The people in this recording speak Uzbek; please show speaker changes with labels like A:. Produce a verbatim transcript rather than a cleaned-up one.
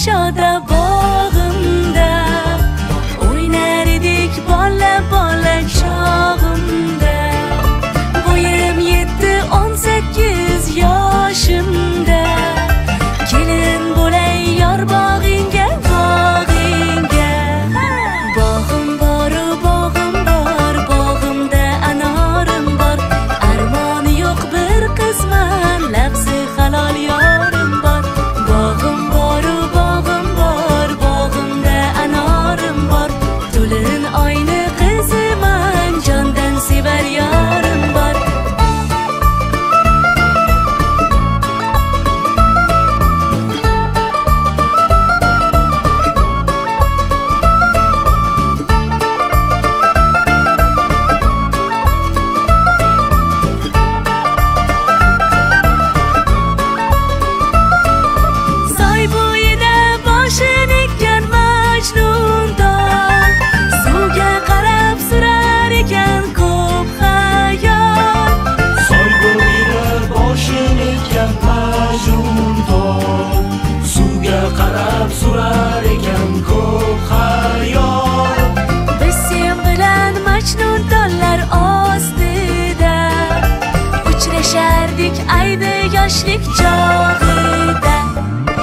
A: shoda bog'imda o'ynar edik bola bola chog'imda. Bo'yim yetti o'n sakkiz yoshimda kelin bo'lay yor bog'ingga bog'ingga. Bog'im bor bog'im bor bog'imda anorim bor, armoni yo'q bir qizman lafzi halol yorim bor. Bog'im bor bog'im bor bog'imda anorim bor, to'lin oyni qiziman jondan sevar yorim bor. Soy bo'yida boshini ekkan Majnundon, suvga qarab surar ekan ko'p xayol.
B: Soy bo'yida boshini ekkan Majnundon, suvga qarab surar ekan ko'p xayol.
A: Biz sen bilan Majnuntollar ostida uchrashardik ayni yoshlik chog'ida.